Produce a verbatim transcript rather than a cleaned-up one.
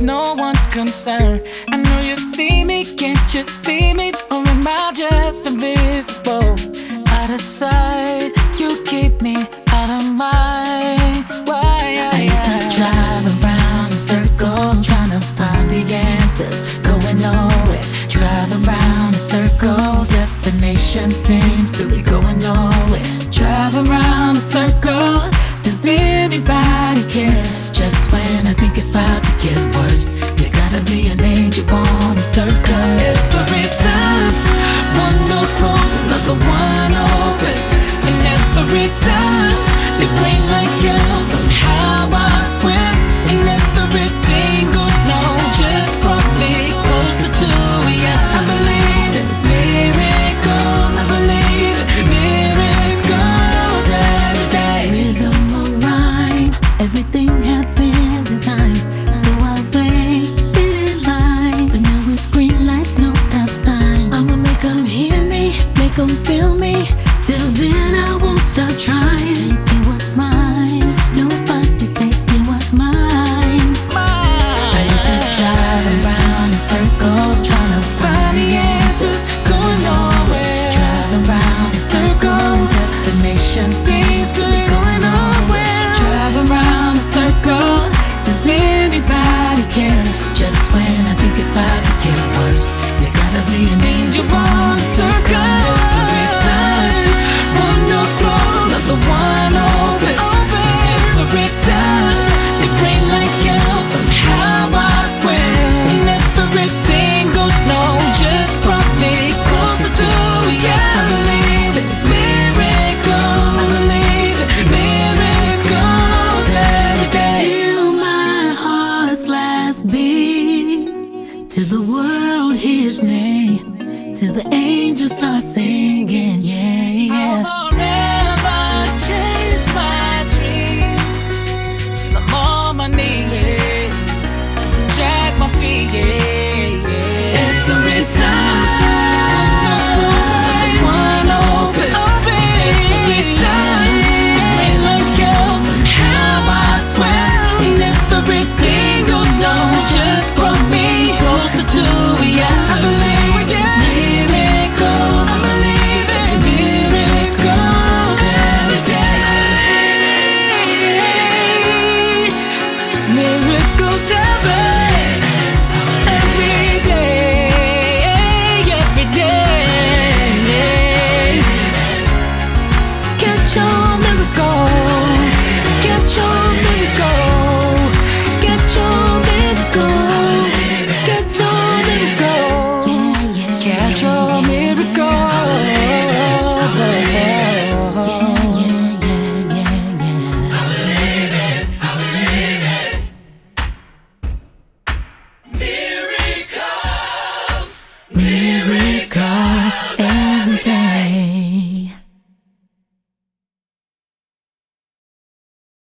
no one's concern. I know you see me, can't you see me? Or am I just invisible? Out of sight, you keep me out of mind. Why? I used to drive around in circles, trying to find the answers, going nowhere. Drive around in circles, destination seems to be going nowhere. Drive around in circles, does anybody care? Just when I think it's about to get worse, there's gotta be an angel on a circle. Every time one door closed, another one open, and every time it rained like hell. Somehow I sweat, and every single no just brought me closer to it. Yes, I believe it. Miracles, I believe it. Miracles every day. Rhythm or rhyme, everything happens in time. So I waited in line, but now it's green lights, no stop signs. I'ma make them hear me, make them feel me. Till then I won't stop trying. Taking what's mine, nobody taking what's mine. I used to drive around in circles, trying to find the answers, going nowhere. Drive around in circles, destination seems to be going nowhere. Drive around in circles, does anybody care? Just when I think it's about to get worse, there's gotta be an angel on a circle. Every time one door closed, another one open. Every time it rained like hell. Somehow I swear, and every single no just brought me closer to it. Yes, I believe it. Miracles, I believe it. Miracles every day. Till my heart's last beat, till the world hears me, till the angels start singing. Yeah, yeah. I'll forever chase my dreams till I'm on my knees, drag my feet. Yeah.